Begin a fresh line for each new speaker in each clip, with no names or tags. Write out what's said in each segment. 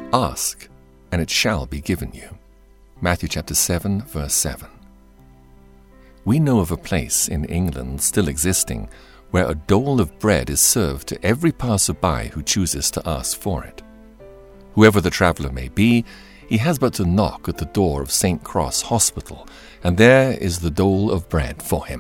Ask, and it shall be given you. Matthew chapter 7, verse 7. We know of a place in England still existing where a dole of bread is served to every passer-by who chooses to ask for it. Whoever the traveller may be, he has but to knock at the door of St. Cross Hospital, and there is the dole of bread for him.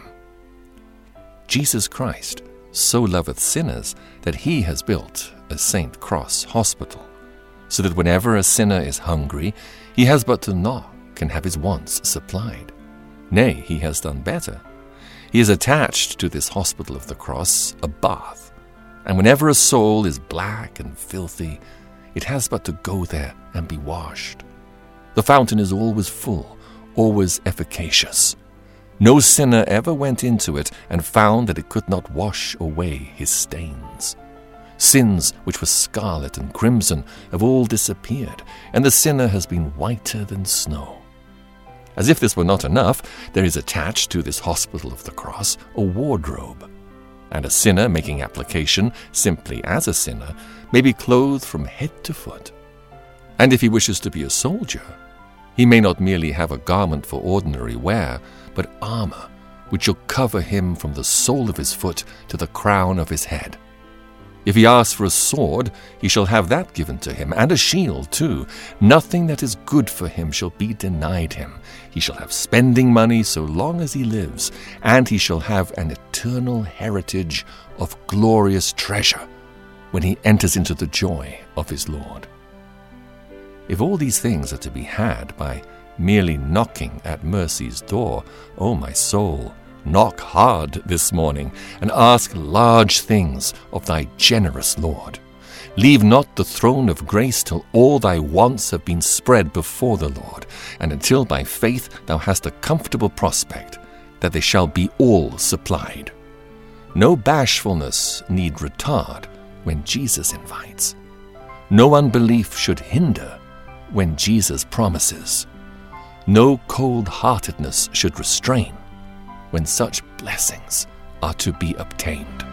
Jesus Christ so loveth sinners that he has built a St. Cross Hospital, so that whenever a sinner is hungry, he has but to knock and have his wants supplied. Nay, he has done better. He has attached to this hospital of the cross a bath, and whenever a soul is black and filthy, it has but to go there and be washed. The fountain is always full, always efficacious. No sinner ever went into it and found that it could not wash away his stains. Sins which were scarlet and crimson have all disappeared, and the sinner has been whiter than snow. As if this were not enough, there is attached to this hospital of the cross a wardrobe, and a sinner making application simply as a sinner may be clothed from head to foot. And if he wishes to be a soldier, he may not merely have a garment for ordinary wear, but armor which shall cover him from the sole of his foot to the crown of his head. If he asks for a sword, he shall have that given to him, and a shield too. Nothing that is good for him shall be denied him. He shall have spending money so long as he lives, and he shall have an eternal heritage of glorious treasure when he enters into the joy of his Lord. If all these things are to be had by merely knocking at mercy's door, O my soul, knock hard this morning and ask large things of thy generous Lord. Leave not the throne of grace till all thy wants have been spread before the Lord, and until by faith thou hast a comfortable prospect that they shall be all supplied. No bashfulness need retard when Jesus invites. No unbelief should hinder when Jesus promises. No cold-heartedness should restrain when such blessings are to be obtained.